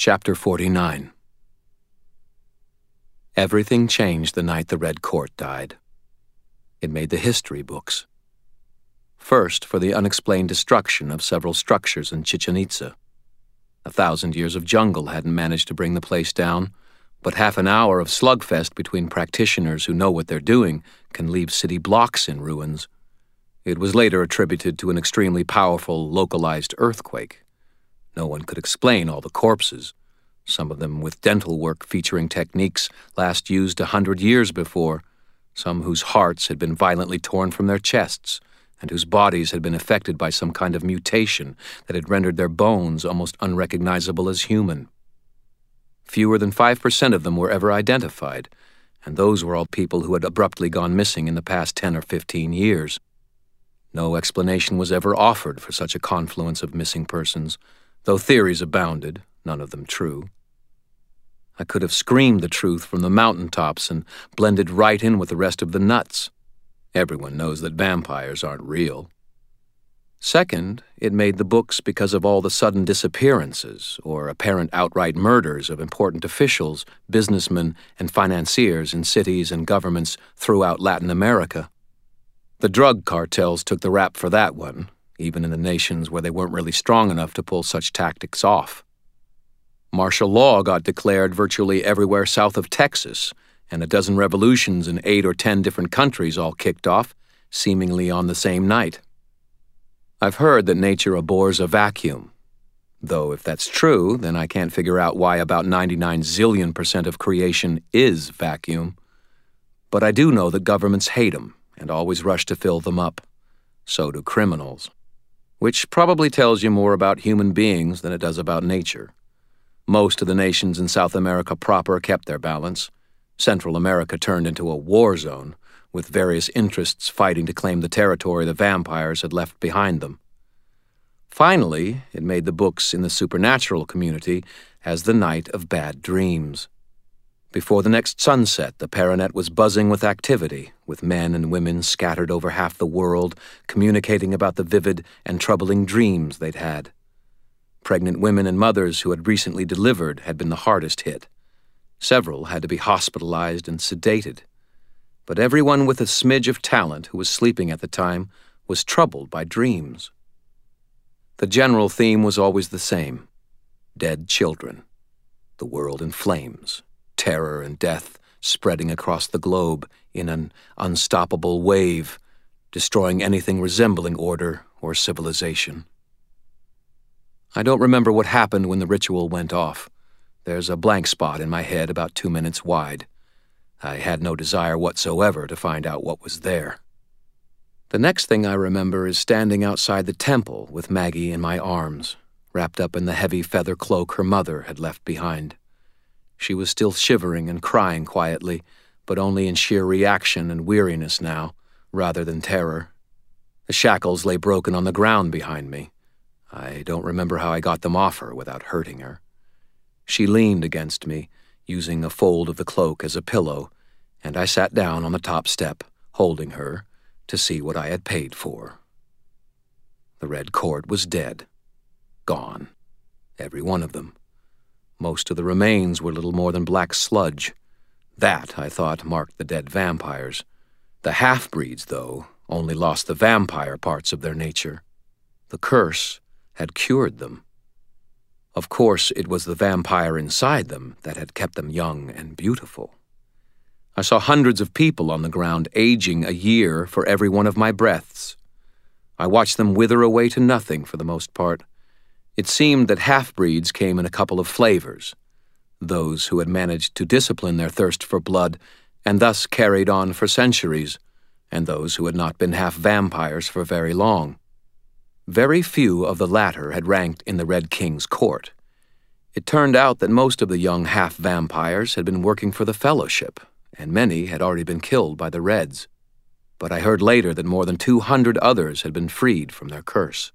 Chapter 49. Everything changed the night the Red Court died. It made the history books. First, for the unexplained destruction of several structures in Chichen Itza. 1,000 years of jungle hadn't managed to bring the place down, but half an hour of slugfest between practitioners who know what they're doing can leave city blocks in ruins. It was later attributed to an extremely powerful, localized earthquake. No one could explain all the corpses, some of them with dental work featuring techniques last used 100 years before, some whose hearts had been violently torn from their chests, and whose bodies had been affected by some kind of mutation that had rendered their bones almost unrecognizable as human. Fewer than 5% of them were ever identified, and those were all people who had abruptly gone missing in the past 10 or 15 years. No explanation was ever offered for such a confluence of missing persons, though theories abounded, none of them true. I could have screamed the truth from the mountaintops and blended right in with the rest of the nuts. Everyone knows that vampires aren't real. Second, it made the books because of all the sudden disappearances or apparent outright murders of important officials, businessmen, and financiers in cities and governments throughout Latin America. The drug cartels took the rap for that one, even in the nations where they weren't really strong enough to pull such tactics off. Martial law got declared virtually everywhere south of Texas, and a dozen revolutions in 8 or 10 different countries all kicked off, seemingly on the same night. I've heard that nature abhors a vacuum, though if that's true, then I can't figure out why about 99 zillion% of creation is vacuum. But I do know that governments hate them and always rush to fill them up. So do criminals. Which probably tells you more about human beings than it does about nature. Most of the nations in South America proper kept their balance. Central America turned into a war zone, with various interests fighting to claim the territory the vampires had left behind them. Finally, it made the books in the supernatural community as the night of bad dreams. Before the next sunset, the Paranet was buzzing with activity, with men and women scattered over half the world, communicating about the vivid and troubling dreams they'd had. Pregnant women and mothers who had recently delivered had been the hardest hit. Several had to be hospitalized and sedated. But everyone with a smidge of talent who was sleeping at the time was troubled by dreams. The general theme was always the same: dead children, the world in flames, terror and death spreading across the globe in an unstoppable wave, destroying anything resembling order or civilization. I don't remember what happened when the ritual went off. There's a blank spot in my head about 2 minutes wide. I had no desire whatsoever to find out what was there. The next thing I remember is standing outside the temple with Maggie in my arms, wrapped up in the heavy feather cloak her mother had left behind. She was still shivering and crying quietly, but only in sheer reaction and weariness now, rather than terror. The shackles lay broken on the ground behind me. I don't remember how I got them off her without hurting her. She leaned against me, using a fold of the cloak as a pillow, and I sat down on the top step, holding her, to see what I had paid for. The Red Court was dead. Gone. Every one of them. Most of the remains were little more than black sludge. That, I thought, marked the dead vampires. The half-breeds, though, only lost the vampire parts of their nature. The curse had cured them. Of course, it was the vampire inside them that had kept them young and beautiful. I saw hundreds of people on the ground aging a year for every one of my breaths. I watched them wither away to nothing for the most part. It seemed that half-breeds came in a couple of flavors: those who had managed to discipline their thirst for blood and thus carried on for centuries, and those who had not been half vampires for very long. Very few of the latter had ranked in the Red King's court. It turned out that most of the young half-vampires had been working for the Fellowship, and many had already been killed by the Reds. But I heard later that more than 200 others had been freed from their curse.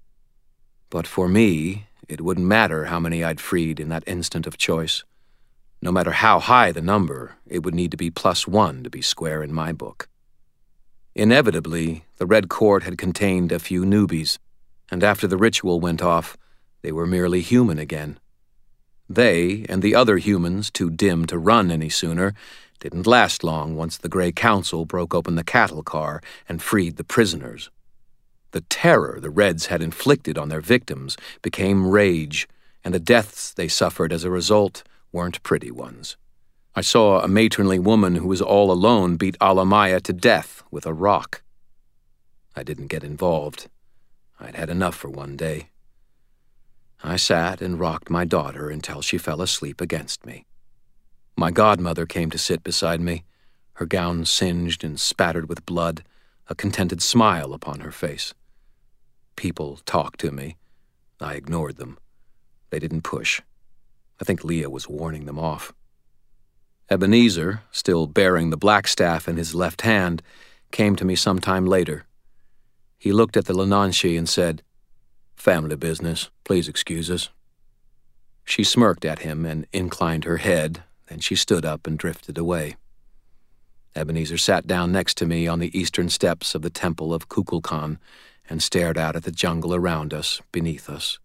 But for me, it wouldn't matter how many I'd freed in that instant of choice. No matter how high the number, it would need to be +1 to be square in my book. Inevitably, the Red Court had contained a few newbies, and after the ritual went off, they were merely human again. They, and the other humans too dim to run any sooner, didn't last long once the Grey Council broke open the cattle car and freed the prisoners. The terror the Reds had inflicted on their victims became rage, and the deaths they suffered as a result weren't pretty ones. I saw a matronly woman who was all alone beat Alamaya to death with a rock. I didn't get involved. I'd had enough for one day. I sat and rocked my daughter until she fell asleep against me. My godmother came to sit beside me, her gown singed and spattered with blood, a contented smile upon her face. People talked to me. I ignored them. They didn't push. I think Leah was warning them off. Ebenezer, still bearing the black staff in his left hand, came to me some time later. He looked at the Lananshi and said, "Family business. Please excuse us." She smirked at him and inclined her head, then she stood up and drifted away. Ebenezer sat down next to me on the eastern steps of the temple of Kukulkan and stared out at the jungle around us, beneath us.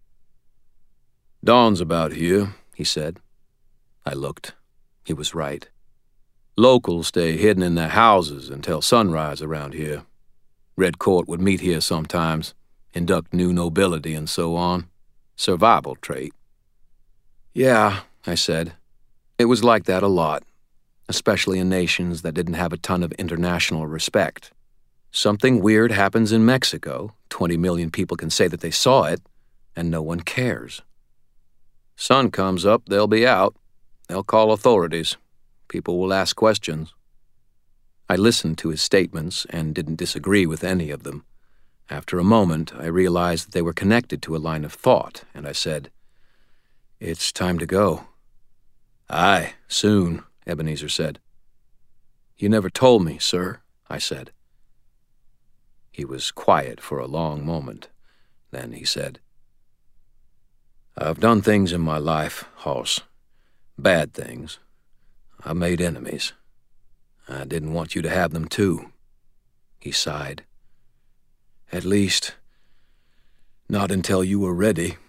"Dawn's about here," he said. I looked. He was right. Locals stay hidden in their houses until sunrise around here. Red Court would meet here sometimes, induct new nobility and so on. Survival trait. "Yeah," I said. "It was like that a lot, especially in nations that didn't have a ton of international respect. Something weird happens in Mexico, 20 million people can say that they saw it, and no one cares. Sun comes up, they'll be out. They'll call authorities. People will ask questions." I listened to his statements and didn't disagree with any of them. After a moment, I realized that they were connected to a line of thought, and I said, "It's time to go." "Aye, soon," Ebenezer said. "You never told me, sir," I said. He was quiet for a long moment. Then he said, "I've done things in my life, Hoss. Bad things. I made enemies. I didn't want you to have them too." He sighed. "At least, not until you were ready."